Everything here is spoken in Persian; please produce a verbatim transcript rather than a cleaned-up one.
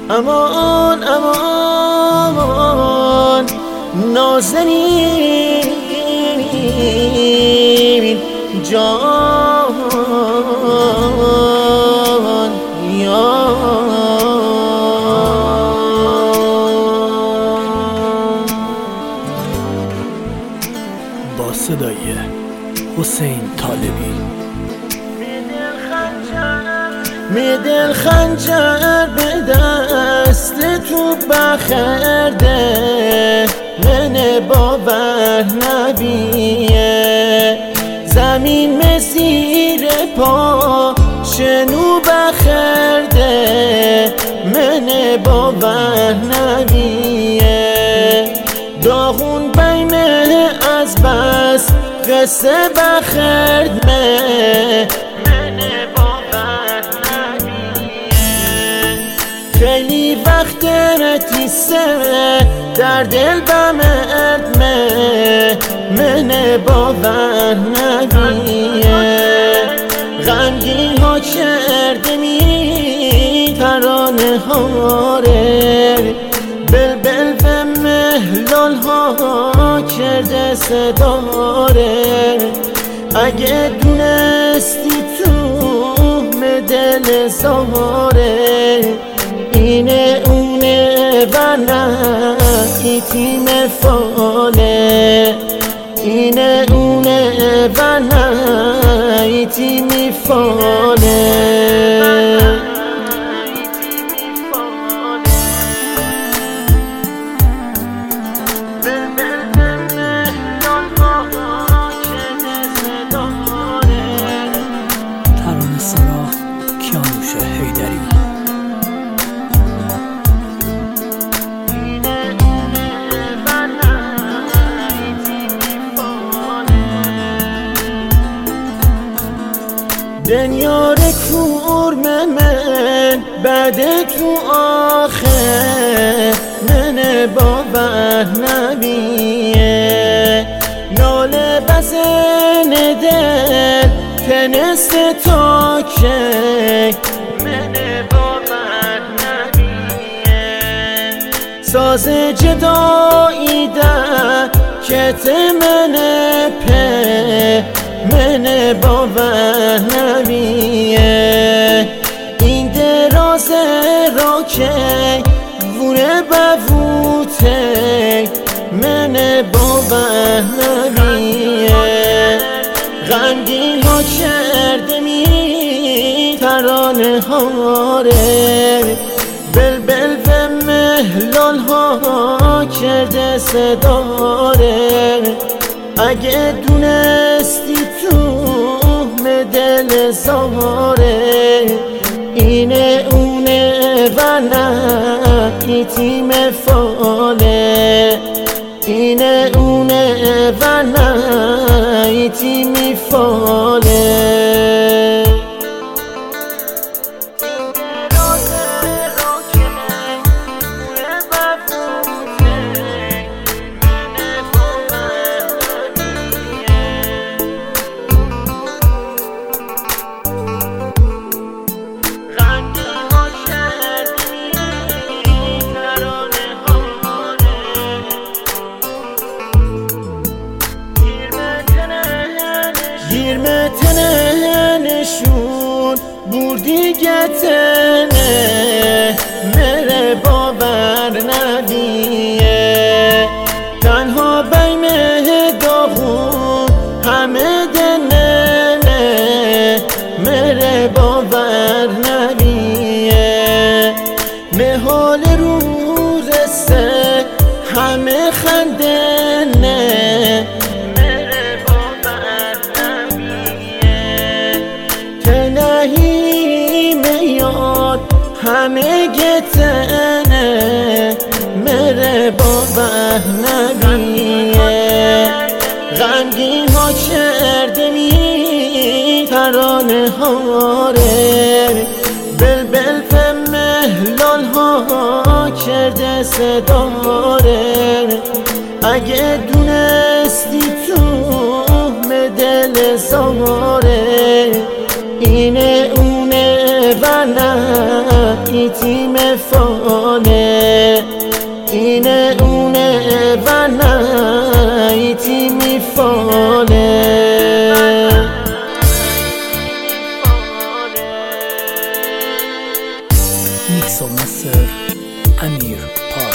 امان امان نازنین جان یا با صدای حسین طالبی. می دل خنجر به دست تو بخرده، من باور نبیه زمین مسیر پا شنو بخرده، من باور نبیه داغون بیمه از بس قصه بخرد من خیلی وقت نتیسه در دل بمرد من من باور نبیه غمگین ها کرده می ترانه هاره، بلبل و مهلال ها کرده صداره، اگه دونستی تو دل زاره اینه اونه و نه ای تیم فاله، اینه اونه و نه ای تیم فاله. دنیار کورم من بعد تو آخر من باور نبیه ناله بزن دل کنست تا که من باور نبیه ساز جدایی در کت من په من باور نبیه این دراز را که وونه بوته من باور نبیه غمگین ها کرده می ترانه هاره، بلبل و مهلال ها کرده صداره، اگه دونستی تو دل زاره اینه اونه و نه ای تیم فاله، اینه اونه و نه ای تیم فاله. گیرمه تنه نشون بردی گتنه مره باور نبیه تنها بیمه داغون همه دنه مره باور نبیه مهال رو رسه همه خندنه همه گتنه مره باور نبیه غمگین ها کرده می ترانه هاره، بلبل و مهلال ها کرده صداره، اگه دونستی تو دل زاره اینه اونه و نه ای ایتی مفانه اینه اونه و نه ایتی میفانه میکس و مستر امیر پاک.